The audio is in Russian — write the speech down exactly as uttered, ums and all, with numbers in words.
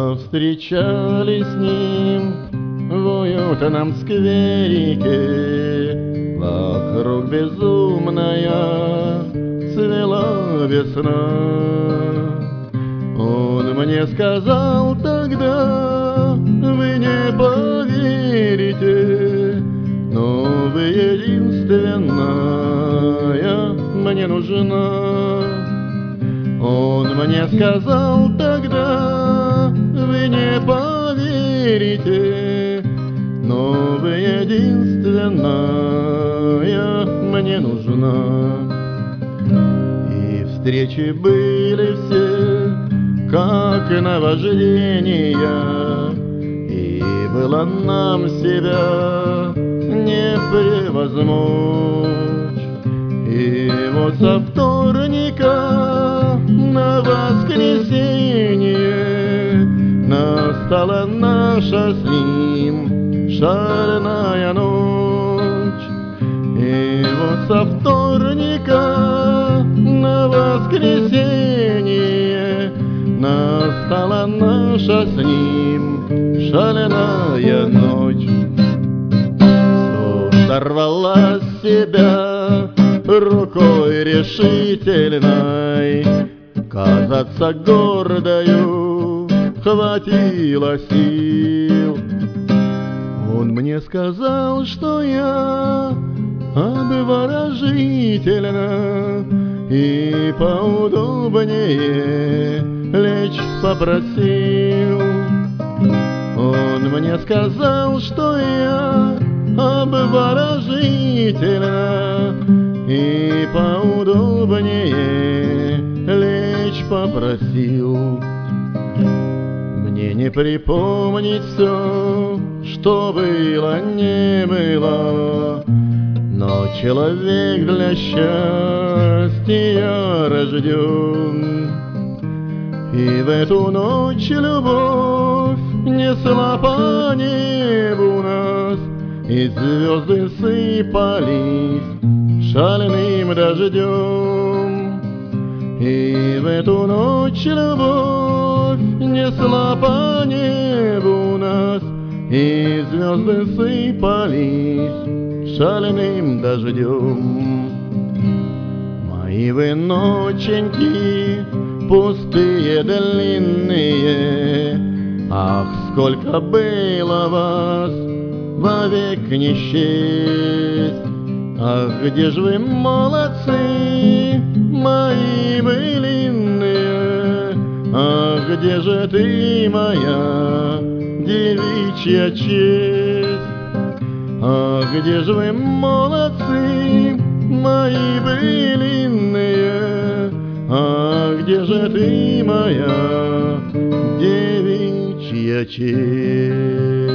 Повстречались с ним в уютном скверике. Вокруг безумная цвела весна. Он мне сказал тогда: вы не поверите, но вы единственная мне нужна. Он мне сказал тогда: вы не поверите, но вы единственная мне нужна. И встречи были все как наваждения, и было нам себя не превозмочь. И вот со вторника на воскресенье настала наша с ним шальная ночь. И вот со вторника на воскресенье настала наша с ним шальная ночь. Все сорвала с себя рукой решительной, казаться гордою хватило сил. Он мне сказал, что я обворожительна, и поудобнее лечь попросил. Он мне сказал, что я обворожительна, и поудобнее лечь попросил. Мне не припомнить все, что было, не было, но человек для счастья рожден. И в эту ночь любовь несла по небу нас, и звезды сыпались шальным дождем. И в эту ночь любовь несла по небу нас, и звезды сыпались шальным дождем. Мои вы ноченьки пустые, длинные, ах, сколько было вас вовек не счесть. Ах, где ж вы, молодцы, мои былинные, ах, где же ты, моя девичья честь? Ах, где же вы, молодцы, мои былинные, ах, где же ты, моя девичья честь?